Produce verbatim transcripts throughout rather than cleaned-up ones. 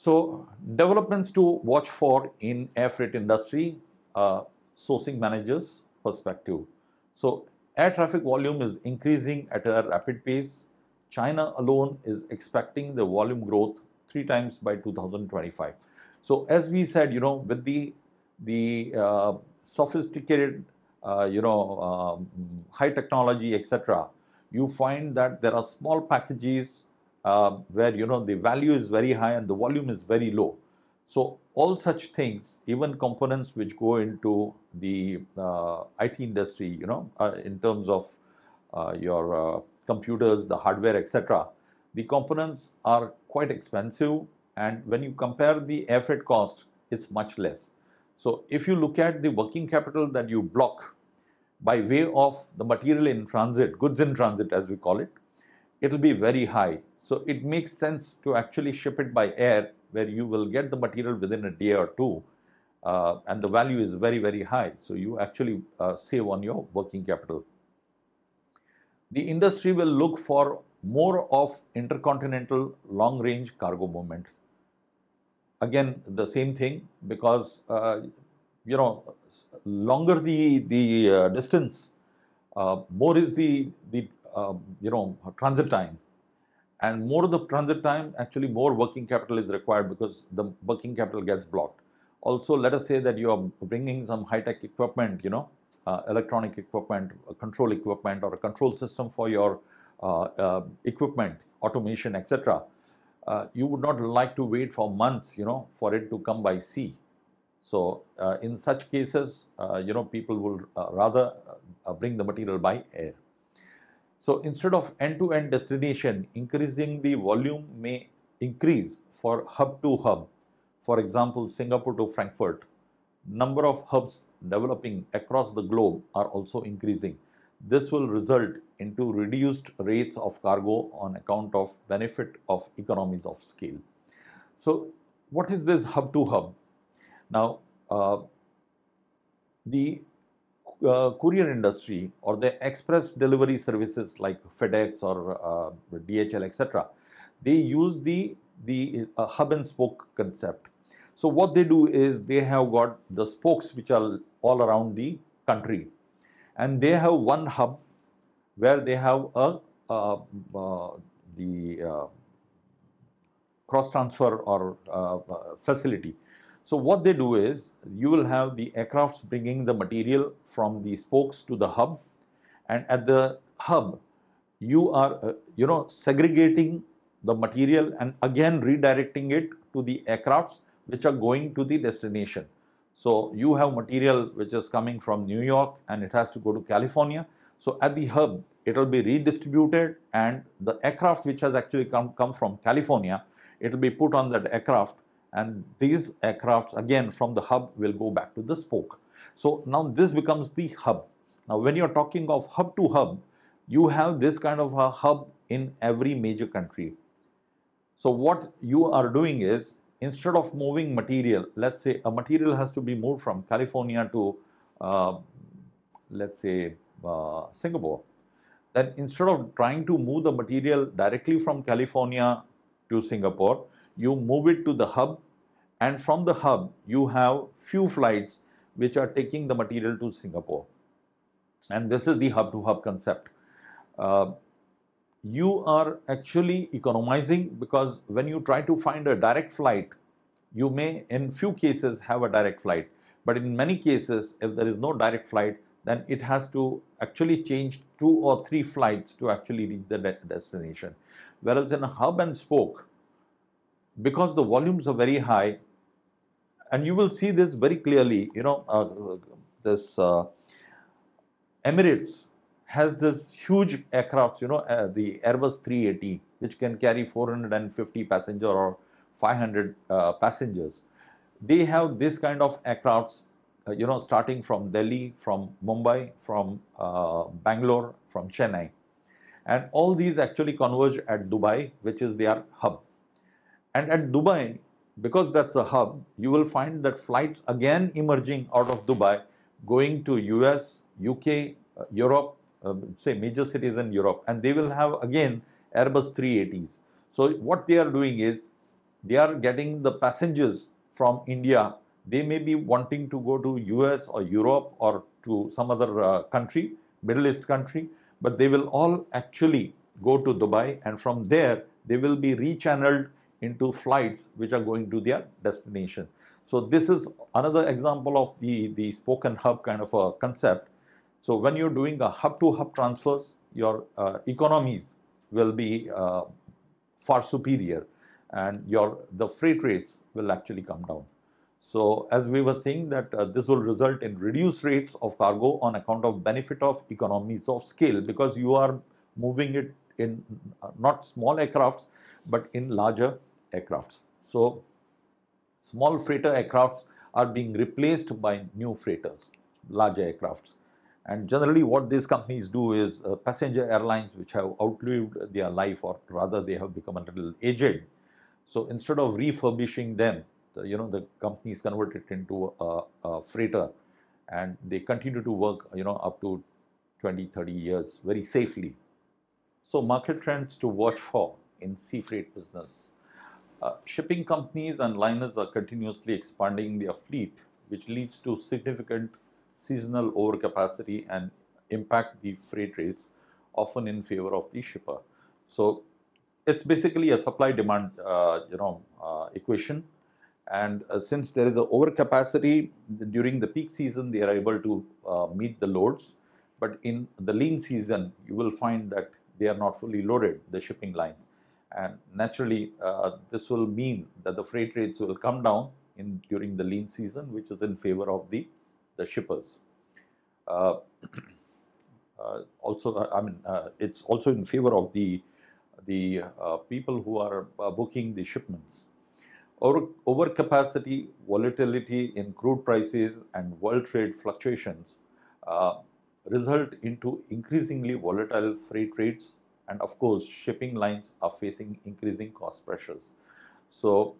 So developments to watch for in air freight industry, uh, sourcing managers perspective. So air traffic volume is increasing at a rapid pace. China alone is expecting the volume growth three times by two thousand twenty-five. So as we said, you know, with the the uh, sophisticated, uh, you know, um, high technology, et cetera, you find that there are small packages uh, where, you know, the value is very high and the volume is very low. So all such things, even components which go into the uh, I T industry, you know, uh, in terms of uh, your uh, computers, the hardware, et cetera, the components are quite expensive, and when you compare the air freight cost, it's much less. So if you look at the working capital that you block by way of the material in transit, goods in transit as we call it, it will be very high. So it makes sense to actually ship it by air, where you will get the material within a day or two, uh, and the value is very, very high. So you actually uh, save on your working capital. The industry will look for more of intercontinental long-range cargo movement. Again, the same thing, because uh, you know, longer the the uh, distance, uh, more is the the uh, you know, transit time, and more the transit time, actually more working capital is required, because the working capital gets blocked. Also, let us say that you are bringing some high-tech equipment, you know, uh, electronic equipment, control equipment, or a control system for your uh, uh, equipment, automation, et cetera. Uh, you would not like to wait for months, you know, for it to come by sea. So uh, in such cases, uh, you know, people will uh, rather uh, bring the material by air. So instead of end-to-end destination, increasing the volume may increase for hub to hub. For example, Singapore to Frankfurt. Number of hubs developing across the globe are also increasing. This will result into reduced rates of cargo on account of benefit of economies of scale. So what is this hub to hub? Now, uh, the uh, courier industry or the express delivery services like FedEx or uh, D H L, et cetera, they use the, the uh, hub and spoke concept. So what they do is they have got the spokes which are all around the country, and they have one hub where they have a uh, uh, the uh, cross transfer or uh, facility. So what they do is, you will have the aircrafts bringing the material from the spokes to the hub, and at the hub you are uh, you know, segregating the material and again redirecting it to the aircrafts which are going to the destination. So you have material which is coming from New York and it has to go to California. So at the hub it will be redistributed, and the aircraft which has actually come, come from California, it will be put on that aircraft, and these aircrafts again from the hub will go back to the spoke. So now this becomes the hub. Now when you are talking of hub to hub, you have this kind of a hub in every major country. So what you are doing is, instead of moving material, let's say a material has to be moved from California to uh, let's say uh, Singapore, then instead of trying to move the material directly from California to Singapore, you move it to the hub, and from the hub you have few flights which are taking the material to Singapore, and this is the hub to hub concept. Uh, you are actually economizing, because when you try to find a direct flight, you may in few cases have a direct flight, but in many cases if there is no direct flight, then it has to actually change two or three flights to actually reach the de destination. Whereas in a hub and spoke, because the volumes are very high, and you will see this very clearly, you know, uh, this uh, Emirates has this huge aircraft, you know, uh, the Airbus three eighty, which can carry four hundred fifty passengers or five hundred uh, passengers. They have this kind of aircrafts, uh, you know, starting from Delhi, from Mumbai, from uh, Bangalore, from Chennai. And all these actually converge at Dubai, which is their hub. And at Dubai, because that's a hub, you will find that flights again emerging out of Dubai, going to U S, U K, uh, Europe, uh, say major cities in Europe, and they will have again Airbus three eighties. So what they are doing is, they are getting the passengers from India. They may be wanting to go to U S or Europe or to some other uh, country, Middle East country, but they will all actually go to Dubai, and from there they will be rechanneled into flights which are going to their destination. So this is another example of the, the spoke and hub kind of a concept. So when you're doing a hub-to-hub transfers, your uh, economies will be uh, far superior, and your the freight rates will actually come down. So as we were saying that uh, this will result in reduced rates of cargo on account of benefit of economies of scale, because you are moving it in uh, not small aircrafts but in larger aircrafts. So small freighter aircrafts are being replaced by new freighters, larger aircrafts. And generally what these companies do is uh, passenger airlines which have outlived their life, or rather they have become a little aged. So instead of refurbishing them, the, you know, the companies convert it into a, a freighter, and they continue to work, you know, up to twenty, thirty years very safely. So market trends to watch for in sea freight business. Uh, shipping companies and liners are continuously expanding their fleet, which leads to significant seasonal overcapacity and impact the freight rates, often in favor of the shipper. So it's basically a supply demand uh, you know uh, equation, and uh, since there is a overcapacity during the peak season, they are able to uh, meet the loads, but in the lean season you will find that they are not fully loaded, the shipping lines, and naturally uh, this will mean that the freight rates will come down in during the lean season, which is in favor of the the shippers. Uh, uh, also, uh, I mean, uh, it's also in favor of the the uh, people who are uh, booking the shipments. Over overcapacity, volatility in crude prices, and world trade fluctuations uh, result into increasingly volatile freight rates, and of course, shipping lines are facing increasing cost pressures. So,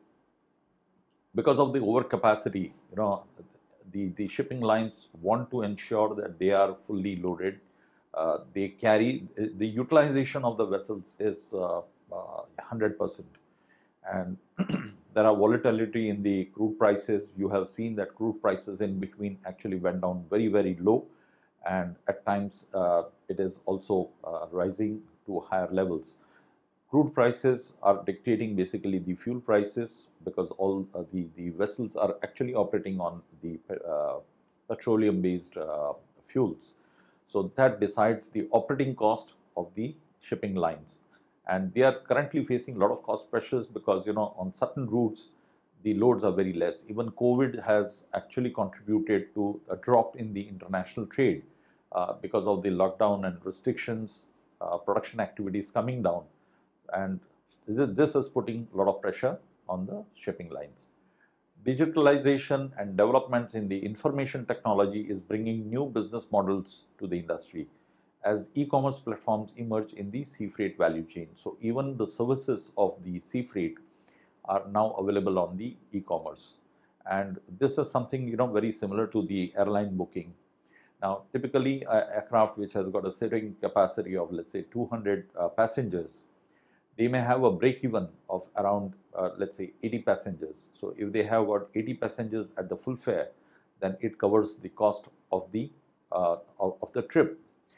because of the overcapacity, you know, The, the shipping lines want to ensure that they are fully loaded. Uh, they carry, the utilization of the vessels is uh, uh, one hundred percent. And there are volatility in the crude prices. You have seen that crude prices in between actually went down very, very low. And at times uh, it is also uh, rising to higher levels. Crude prices are dictating basically the fuel prices, because all uh, the, the vessels are actually operating on the uh, petroleum-based uh, fuels. So that decides the operating cost of the shipping lines. And they are currently facing a lot of cost pressures because, you know, on certain routes, the loads are very less. Even COVID has actually contributed to a drop in the international trade uh, because of the lockdown and restrictions, uh, production activities coming down. And this is putting a lot of pressure on the shipping lines. Digitalization and developments in the information technology is bringing new business models to the industry as e-commerce platforms emerge in the sea freight value chain. So even the services of the sea freight are now available on the e-commerce. And this is something, you know, very similar to the airline booking. Now, typically, an aircraft which has got a sitting capacity of, let's say, two hundred uh, passengers, they may have a break-even of around, uh, let's say, eighty passengers. So if they have got eighty passengers at the full fare, then it covers the cost of the uh, of, of the trip.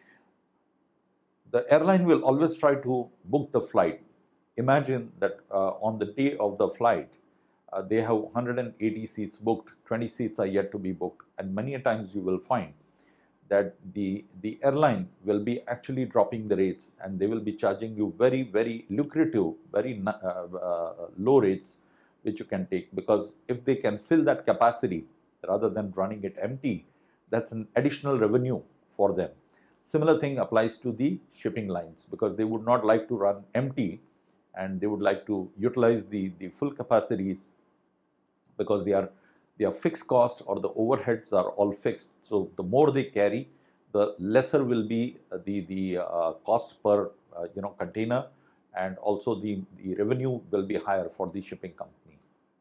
The airline will always try to book the flight. Imagine that uh, on the day of the flight, uh, they have one hundred eighty seats booked, twenty seats are yet to be booked, and many a times you will find that the, the airline will be actually dropping the rates, and they will be charging you very, very lucrative, very uh, uh, low rates, which you can take, because if they can fill that capacity rather than running it empty, that's an additional revenue for them. Similar thing applies to the shipping lines, because they would not like to run empty, and they would like to utilize the, the full capacities, because they are their fixed cost or the overheads are all fixed. So the more they carry, the lesser will be the, the uh, cost per uh, you know container, and also the, the revenue will be higher for the shipping company.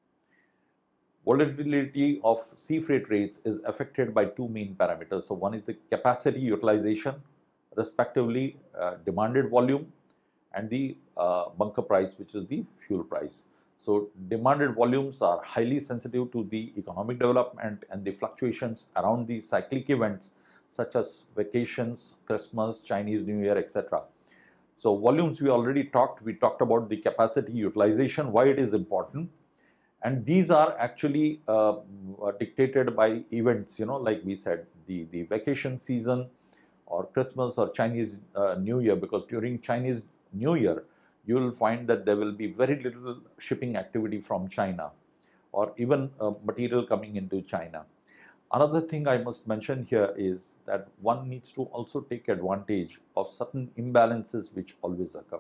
Volatility of sea freight rates is affected by two main parameters. So one is the capacity utilization, respectively uh, demanded volume, and the uh, bunker price, which is the fuel price. So demanded volumes are highly sensitive to the economic development and the fluctuations around the cyclic events such as vacations, Christmas, Chinese New Year, et cetera. So volumes we already talked, we talked about the capacity utilization, why it is important. And these are actually uh, dictated by events, you know, like we said, the, the vacation season or Christmas or Chinese uh, New Year, because during Chinese New Year, you will find that there will be very little shipping activity from China or even uh, material coming into China. Another thing I must mention here is that one needs to also take advantage of certain imbalances which always occur.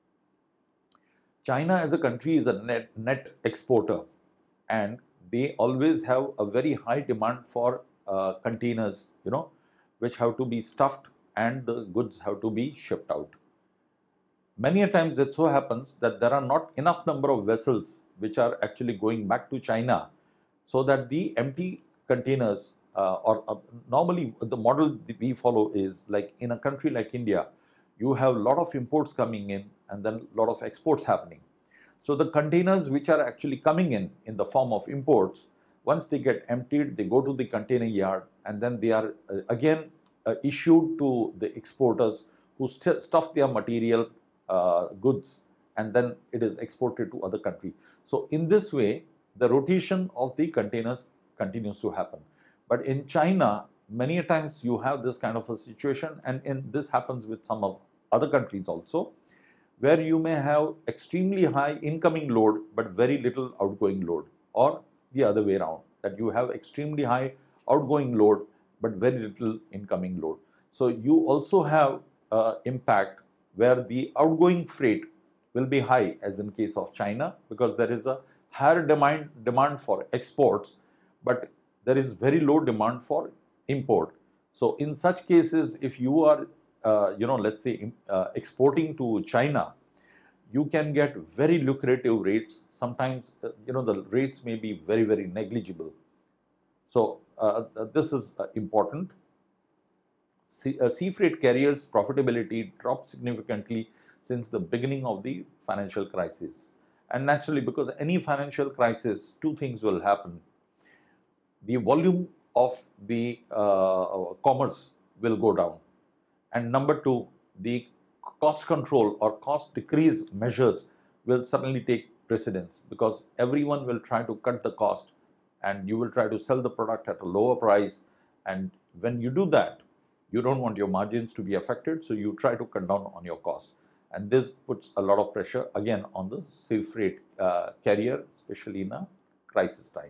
China as a country is a net, net exporter, and they always have a very high demand for uh, containers, you know, which have to be stuffed and the goods have to be shipped out. Many a times it so happens that there are not enough number of vessels which are actually going back to China, so that the empty containers uh, or uh, normally the model we follow is like in a country like India, you have a lot of imports coming in and then a lot of exports happening. So the containers which are actually coming in in the form of imports, once they get emptied, they go to the container yard and then they are uh, again uh, issued to the exporters who st stuff their material uh, goods, and then it is exported to other country. So in this way, the rotation of the containers continues to happen. But in China, many a times you have this kind of a situation, and, and this happens with some of other countries also, where you may have extremely high incoming load but very little outgoing load, or the other way around, that you have extremely high outgoing load but very little incoming load. So you also have uh, impact where the outgoing freight will be high, as in case of China, because there is a higher demand demand for exports, but there is very low demand for import. So in such cases, if you are uh, you know, let's say uh, exporting to China, you can get very lucrative rates. Sometimes uh, you know, the rates may be very very negligible. So uh, this is uh, important. Sea, uh, sea freight carriers' profitability dropped significantly since the beginning of the financial crisis. And naturally, because any financial crisis, two things will happen. The volume of the uh, commerce will go down. And number two, the cost control or cost decrease measures will suddenly take precedence, because everyone will try to cut the cost and you will try to sell the product at a lower price. And when you do that, you don't want your margins to be affected, so you try to cut down on your costs. And this puts a lot of pressure again on the sea freight uh, carrier, especially in a crisis time.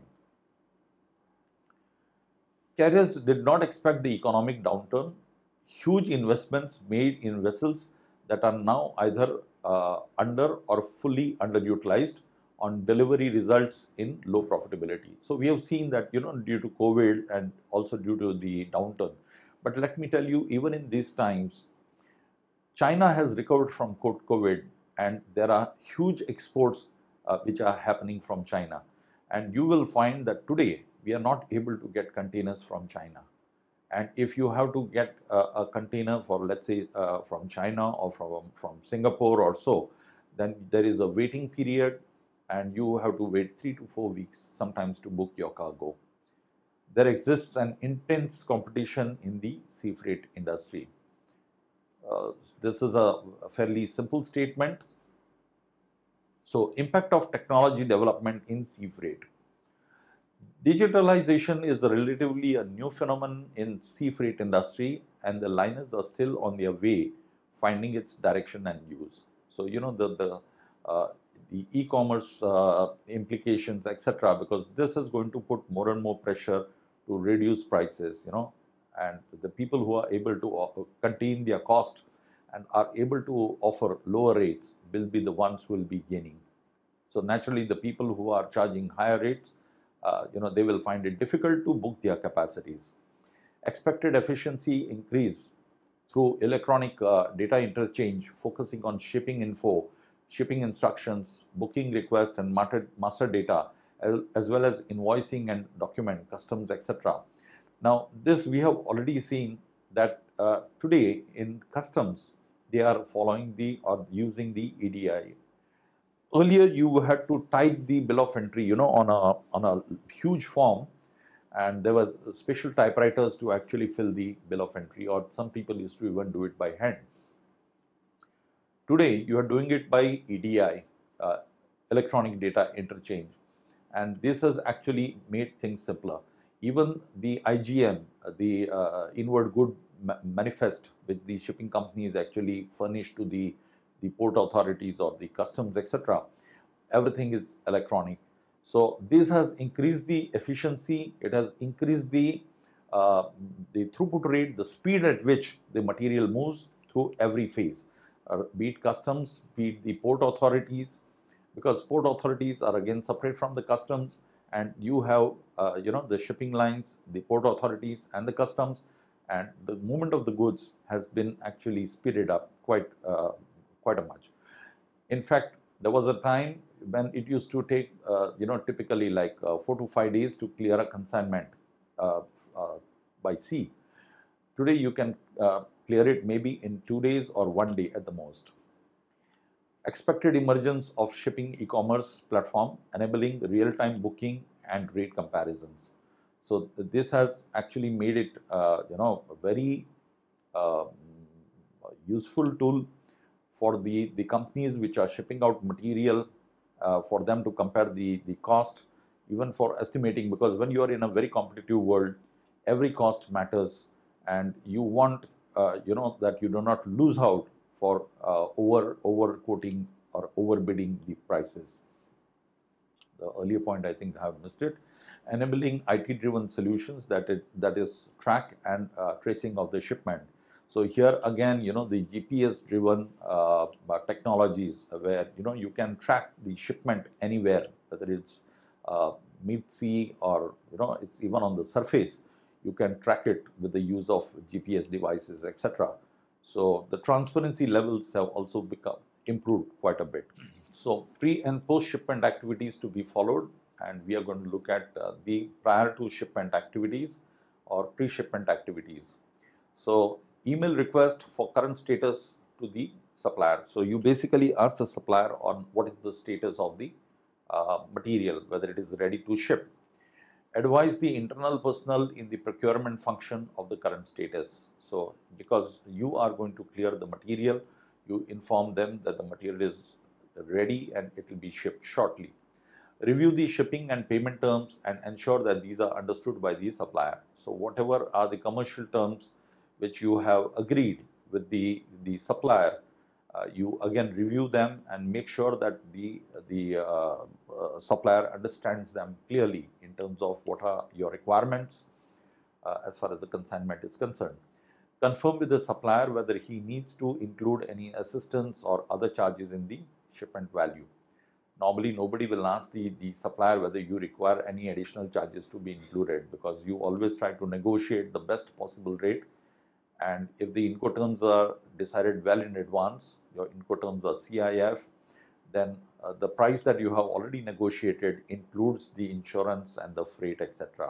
Carriers did not expect the economic downturn. Huge investments made in vessels that are now either uh, under or fully underutilized on delivery results in low profitability. So we have seen that, you know, due to COVID and also due to the downturn. But let me tell you, even in these times, China has recovered from COVID, and there are huge exports uh, which are happening from China. And you will find that today we are not able to get containers from China. And if you have to get a, a container for, let's say, uh, from China or from, from Singapore or so, then there is a waiting period and you have to wait three to four weeks sometimes to book your cargo. There exists an intense competition in the sea freight industry. Uh, this is a fairly simple statement. So, impact of technology development in sea freight. Digitalization is a relatively a new phenomenon in sea freight industry, and the liners are still on their way finding its direction and use. So, you know, the, the, uh, the e-commerce uh, implications, et cetera, because this is going to put more and more pressure to reduce prices, you know, and the people who are able to contain their cost and are able to offer lower rates will be the ones who will be gaining. So naturally, the people who are charging higher rates, uh, you know, they will find it difficult to book their capacities. Expected efficiency increase through electronic uh, data interchange, focusing on shipping info, shipping instructions, booking request, and master, master data, as well as invoicing and document, customs, et cetera. Now, this we have already seen that uh, today in customs, they are following the or using the E D I. earlier you had to type the bill of entry, you know, on a, on a huge form, and there were special typewriters to actually fill the bill of entry, or some people used to even do it by hand. Today, you are doing it by E D I, uh, electronic data interchange, and this has actually made things simpler. Even the I G M, the uh, inward good ma manifest, which the shipping companies actually furnish to the, the port authorities or the customs, et cetera, everything is electronic. So this has increased the efficiency, it has increased the, uh, the throughput rate, the speed at which the material moves through every phase, uh, be it customs, be it the port authorities, because port authorities are again separate from the customs, and you have uh, you know, the shipping lines, the port authorities and the customs, and the movement of the goods has been actually speeded up quite uh, quite a much. In fact, there was a time when it used to take uh, you know, typically like uh, four to five days to clear a consignment uh, uh, by sea. Today you can uh, clear it maybe in two days or one day at the most. Expected emergence of shipping e-commerce platform enabling real-time booking and rate comparisons. So this has actually made it uh, you know, a very uh, useful tool for the, the companies which are shipping out material, uh, for them to compare the, the cost, even for estimating, because when you are in a very competitive world, every cost matters, and you want uh, you know, that you do not lose out for uh, over over quoting or overbidding the prices. The earlier point, I think I have missed it. Enabling I T-driven solutions, that it that is track and uh, tracing of the shipment. So here again, you know, the G P S-driven uh, technologies where, you know, you can track the shipment anywhere, whether it's uh, mid-sea or, you know, it's even on the surface. You can track it with the use of G P S devices, et cetera. So the transparency levels have also become improved quite a bit. So pre and post shipment activities to be followed, and we are going to look at uh, the prior to shipment activities or pre-shipment activities. So email request for current status to the supplier. So you basically ask the supplier on what is the status of the uh, material, whether it is ready to ship. Advise the internal personnel in the procurement function of the current status. So because you are going to clear the material, you inform them that the material is ready and it will be shipped shortly. Review the shipping and payment terms and ensure that these are understood by the supplier. So whatever are the commercial terms which you have agreed with the, the supplier, uh, you again review them and make sure that the, the uh, uh, supplier understands them clearly in terms of what are your requirements uh, as far as the consignment is concerned. Confirm with the supplier whether he needs to include any assistance or other charges in the shipment value. Normally, nobody will ask the, the supplier whether you require any additional charges to be included, because you always try to negotiate the best possible rate. And if the Incoterms are decided well in advance, your Incoterms are C I F, then uh, the price that you have already negotiated includes the insurance and the freight, et cetera.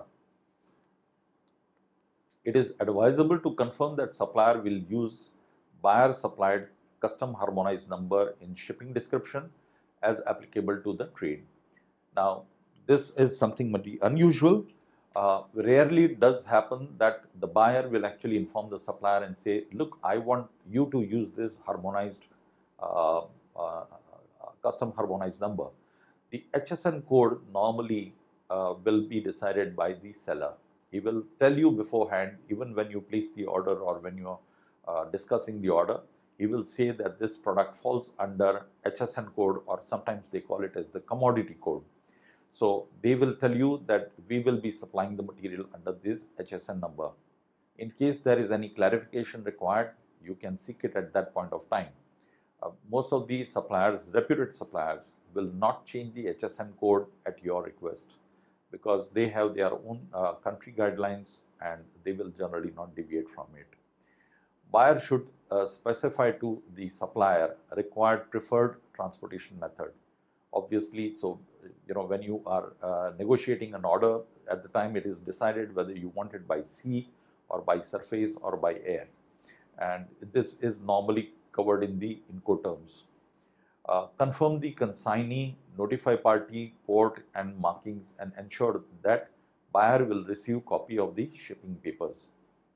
It is advisable to confirm that supplier will use buyer supplied custom harmonized number in shipping description as applicable to the trade. Now, this is something very unusual. Uh, rarely it does happen that the buyer will actually inform the supplier and say, look, I want you to use this harmonized, uh, uh, custom harmonized number. The H S N code normally uh, will be decided by the seller. He will tell you beforehand, even when you place the order or when you are uh, discussing the order, he will say that this product falls under H S N code, or sometimes they call it as the commodity code. So they will tell you that we will be supplying the material under this H S N number. In case there is any clarification required, you can seek it at that point of time. Uh, most of the suppliers, reputed suppliers, will not change the H S N code at your request, because they have their own uh, country guidelines and they will generally not deviate from it. Buyer should uh, specify to the supplier required preferred transportation method. Obviously, so you know, when you are uh, negotiating an order, at the time it is decided whether you want it by sea or by surface or by air, and this is normally covered in the Incoterms. Uh, confirm the consignee, notify party, port and markings, and ensure that buyer will receive copy of the shipping papers.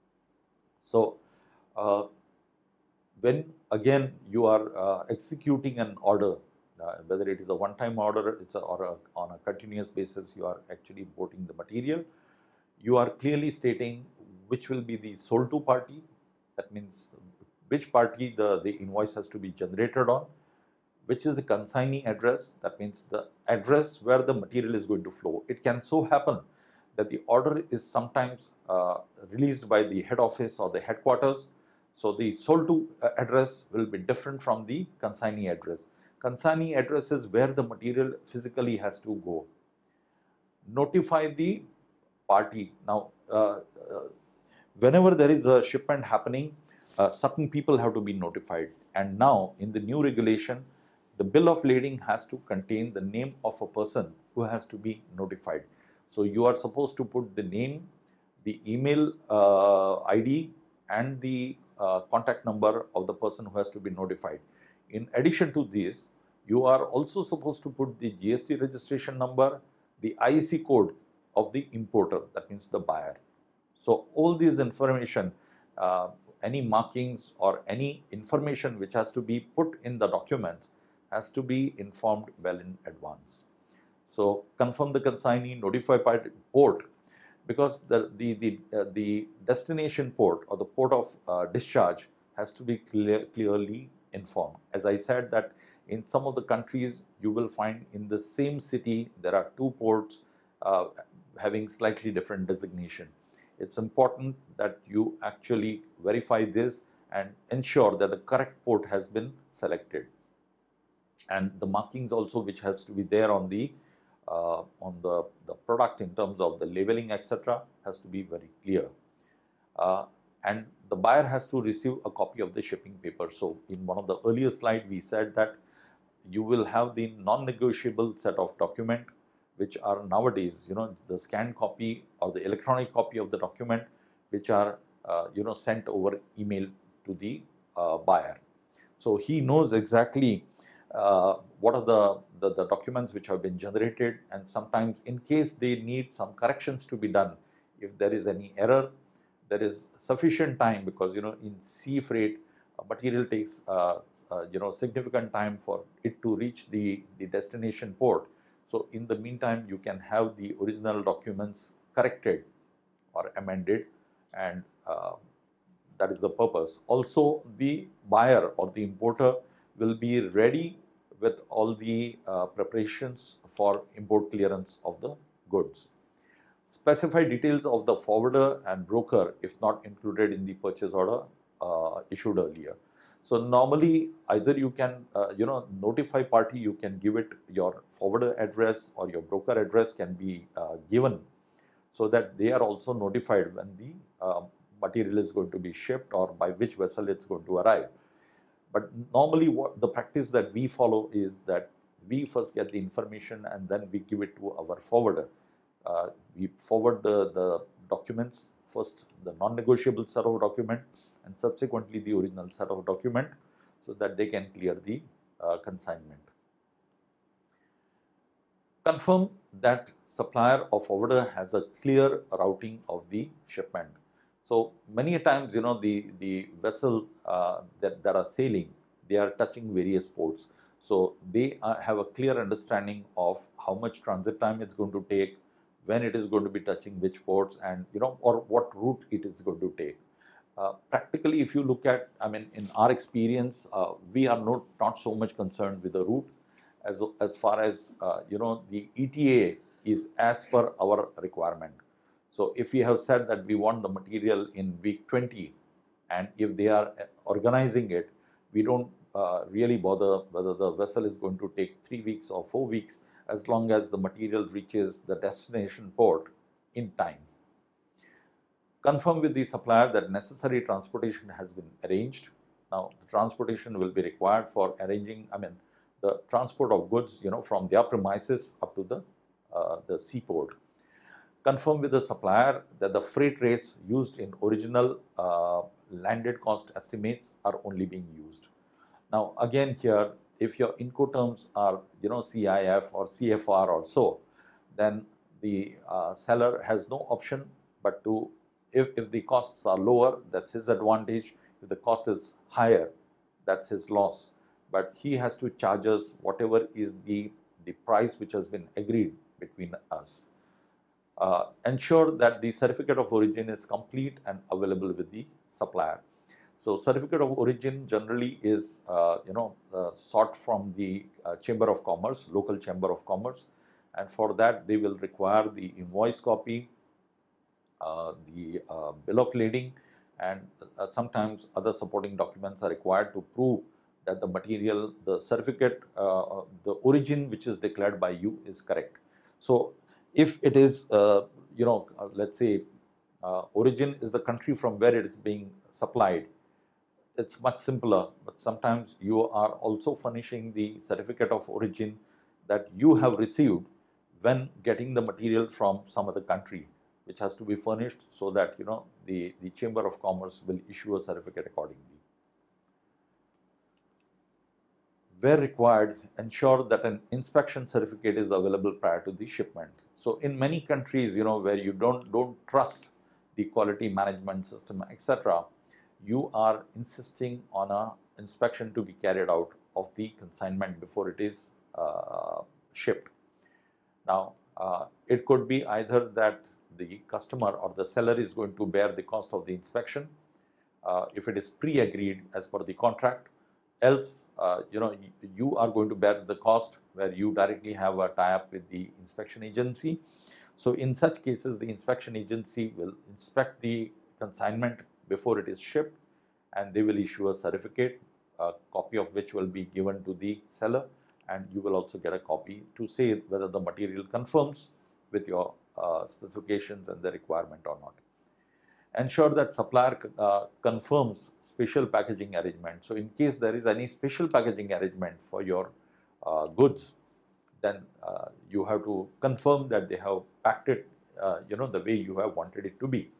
So, uh, when again you are uh, executing an order, uh, whether it is a one-time order it's a, or a, on a continuous basis, you are actually importing the material, you are clearly stating which will be the sold to party, that means which party the, the invoice has to be generated on, which is the consignee address, that means the address where the material is going to flow. It can so happen that the order is sometimes uh, released by the head office or the headquarters. So, the sold to address will be different from the consignee address. Consignee address is where the material physically has to go. Notify the party. Now, uh, uh, whenever there is a shipment happening, uh, certain people have to be notified. And now, in the new regulation, the bill of lading has to contain the name of a person who has to be notified. So, you are supposed to put the name, the email uh, I D and the uh, contact number of the person who has to be notified. In addition to this, you are also supposed to put the G S T registration number, the I E C code of the importer, that means the buyer. So, all these information, uh, any markings or any information which has to be put in the documents has to be informed well in advance. So, confirm the consignee, notify port, because the, the, the, uh, the destination port or the port of uh, discharge has to be clear, clearly informed. As I said that in some of the countries you will find in the same city there are two ports uh, having slightly different designation. It's important that you actually verify this and ensure that the correct port has been selected. And the markings also which has to be there on the uh, on the, the product in terms of the labeling, et cetera, has to be very clear. Uh, and the buyer has to receive a copy of the shipping paper. So, in one of the earlier slides, we said that you will have the non-negotiable set of document, which are nowadays, you know, the scanned copy or the electronic copy of the document, which are, uh, you know, sent over email to the uh, buyer. So, he knows exactly uh, what are the, the, the documents which have been generated, and sometimes in case they need some corrections to be done, if there is any error, there is sufficient time, because, you know, in sea freight, uh, material takes, uh, uh, you know, significant time for it to reach the, the destination port. So, in the meantime, you can have the original documents corrected or amended, and uh, that is the purpose. Also, the buyer or the importer will be ready with all the uh, preparations for import clearance of the goods. Specify details of the forwarder and broker if not included in the purchase order uh, issued earlier. So, normally either you can uh, you know notify party, you can give it your forwarder address or your broker address can be uh, given, so that they are also notified when the uh, material is going to be shipped or by which vessel it's going to arrive. But normally what the practice that we follow is that we first get the information and then we give it to our forwarder. Uh, we forward the, the documents, first the non-negotiable set of document and subsequently the original set of document, so that they can clear the uh, consignment. Confirm that supplier or forwarder has a clear routing of the shipment. So, many a times, you know, the, the vessel uh, that, that are sailing, they are touching various ports. So, they uh, have a clear understanding of how much transit time it's going to take, when it is going to be touching which ports, and, you know, or what route it is going to take. Uh, practically, if you look at, I mean, in our experience, uh, we are not, not so much concerned with the route as, as far as, uh, you know, the E T A is as per our requirement. So, if we have said that we want the material in week twenty, and if they are organizing it, we don't uh, really bother whether the vessel is going to take three weeks or four weeks, as long as the material reaches the destination port in time. Confirm with the supplier that necessary transportation has been arranged. Now, the transportation will be required for arranging, I mean, the transport of goods, you know, from their premises up to the, uh, the seaport. Confirm with the supplier that the freight rates used in original uh, landed cost estimates are only being used. Now, again here, if your Incoterms are, you know, C I F or C F R or so, then the uh, seller has no option but to, if, if the costs are lower, that's his advantage. If the cost is higher, that's his loss. But he has to charge us whatever is the, the price which has been agreed between us. Uh, ensure that the certificate of origin is complete and available with the supplier. So certificate of origin generally is, uh, you know, uh, sought from the uh, Chamber of Commerce, local Chamber of Commerce, and for that they will require the invoice copy, uh, the uh, bill of lading, and uh, sometimes other supporting documents are required to prove that the material, the certificate, uh, the origin which is declared by you is correct. So if it is, uh, you know, uh, let's say uh, origin is the country from where it is being supplied, it's much simpler, but sometimes you are also furnishing the certificate of origin that you have received when getting the material from some other country, which has to be furnished so that, you know, the, the Chamber of Commerce will issue a certificate accordingly. Where required, ensure that an inspection certificate is available prior to the shipment. So in many countries, you know, where you don't, don't trust the quality management system, et cetera, you are insisting on a inspection to be carried out of the consignment before it is uh, shipped. Now, uh, it could be either that the customer or the seller is going to bear the cost of the inspection uh, if it is pre-agreed as per the contract. Else, uh, you know, you are going to bear the cost where you directly have a tie-up with the inspection agency. So in such cases, the inspection agency will inspect the consignment before it is shipped, and they will issue a certificate, a copy of which will be given to the seller, and you will also get a copy to say whether the material conforms with your uh, specifications and the requirement or not. Ensure that supplier uh, confirms special packaging arrangement. So in case there is any special packaging arrangement for your uh, goods, then uh, you have to confirm that they have packed it, uh, you know, the way you have wanted it to be.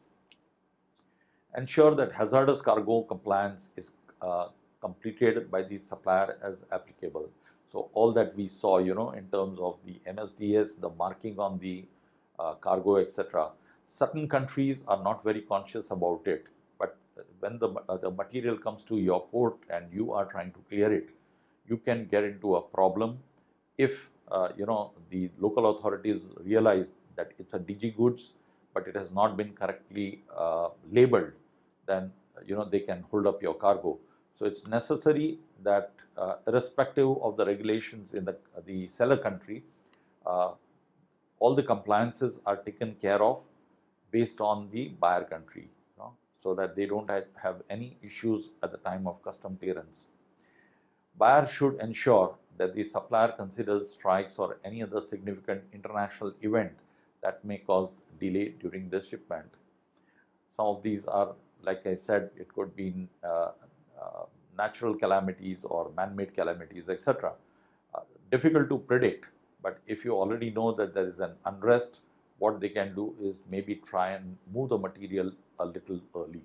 Ensure that hazardous cargo compliance is uh, completed by the supplier as applicable. So all that we saw, you know, in terms of the M S D S, the marking on the uh, cargo, et cetera. Certain countries are not very conscious about it, but when the, uh, the material comes to your port and you are trying to clear it, you can get into a problem if, uh, you know, the local authorities realize that it's a D G goods, but it has not been correctly uh, labeled, then, you know, they can hold up your cargo. So it's necessary that uh, irrespective of the regulations in the, the seller country, uh, all the compliances are taken care of based on the buyer country, you know, so that they don't have, have any issues at the time of custom clearance. Buyer should ensure that the supplier considers strikes or any other significant international event that may cause delay during the shipment. Some of these are, like I said, it could be uh, uh, natural calamities or man-made calamities, et cetera. Uh, difficult to predict, but if you already know that there is an unrest, what they can do is maybe try and move the material a little early.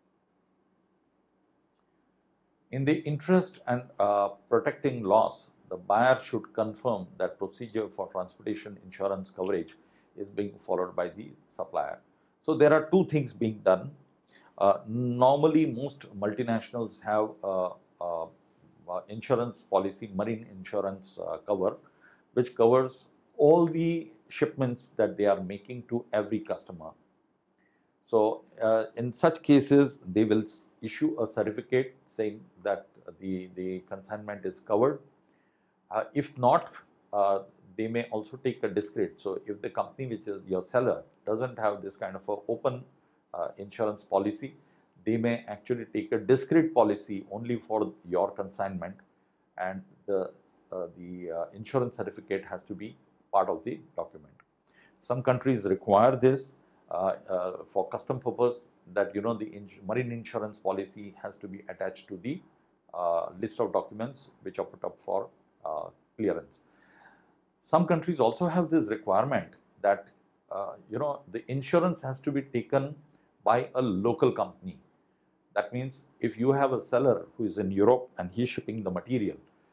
In the interest and uh, protecting loss, the buyer should confirm that procedure for transportation insurance coverage is being followed by the supplier. So there are two things being done. Uh, normally, most multinationals have uh, uh, uh, insurance policy, marine insurance uh, cover, which covers all the shipments that they are making to every customer. So uh, in such cases, they will issue a certificate saying that the, the consignment is covered. Uh, if not, uh, they may also take a discrete. So if the company which is your seller doesn't have this kind of a open uh, insurance policy, they may actually take a discrete policy only for your consignment, and the, uh, the uh, insurance certificate has to be part of the document. Some countries require this uh, uh, for custom purpose, that, you know, the ins marine insurance policy has to be attached to the uh, list of documents which are put up for uh, clearance. Some countries also have this requirement that, uh, you know, the insurance has to be taken by a local company. That means if you have a seller who is in Europe and he is shipping the material,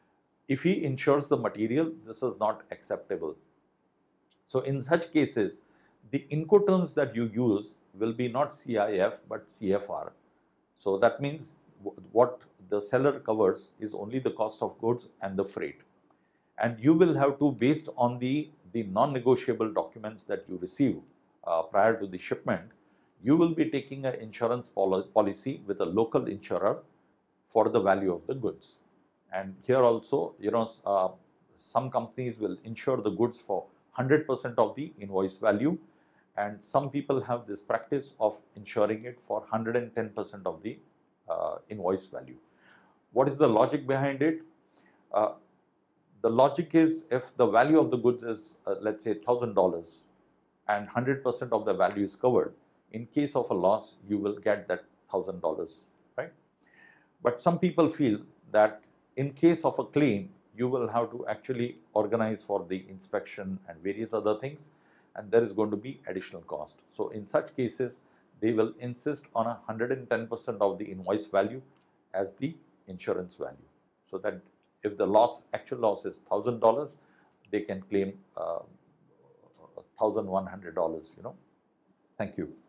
If he insures the material, this is not acceptable. So in such cases, the Incoterms that you use will be not C I F but C F R. So that means what the seller covers is only the cost of goods and the freight. And you will have to, based on the, the non-negotiable documents that you receive uh, prior to the shipment, you will be taking an insurance pol policy with a local insurer for the value of the goods. And here also, you know, uh, some companies will insure the goods for one hundred percent of the invoice value, and some people have this practice of insuring it for one hundred ten percent of the uh, invoice value. What is the logic behind it? Uh, the logic is, if the value of the goods is uh, let's say one thousand dollars and one hundred percent of the value is covered, in case of a loss you will get that one thousand dollars, right? But some people feel that in case of a claim, you will have to actually organize for the inspection and various other things, and there is going to be additional cost. So in such cases, they will insist on a one hundred ten percent of the invoice value as the insurance value, so that if the loss, actual loss is one thousand dollars, they can claim uh, one thousand one hundred dollars, you know. Thank you.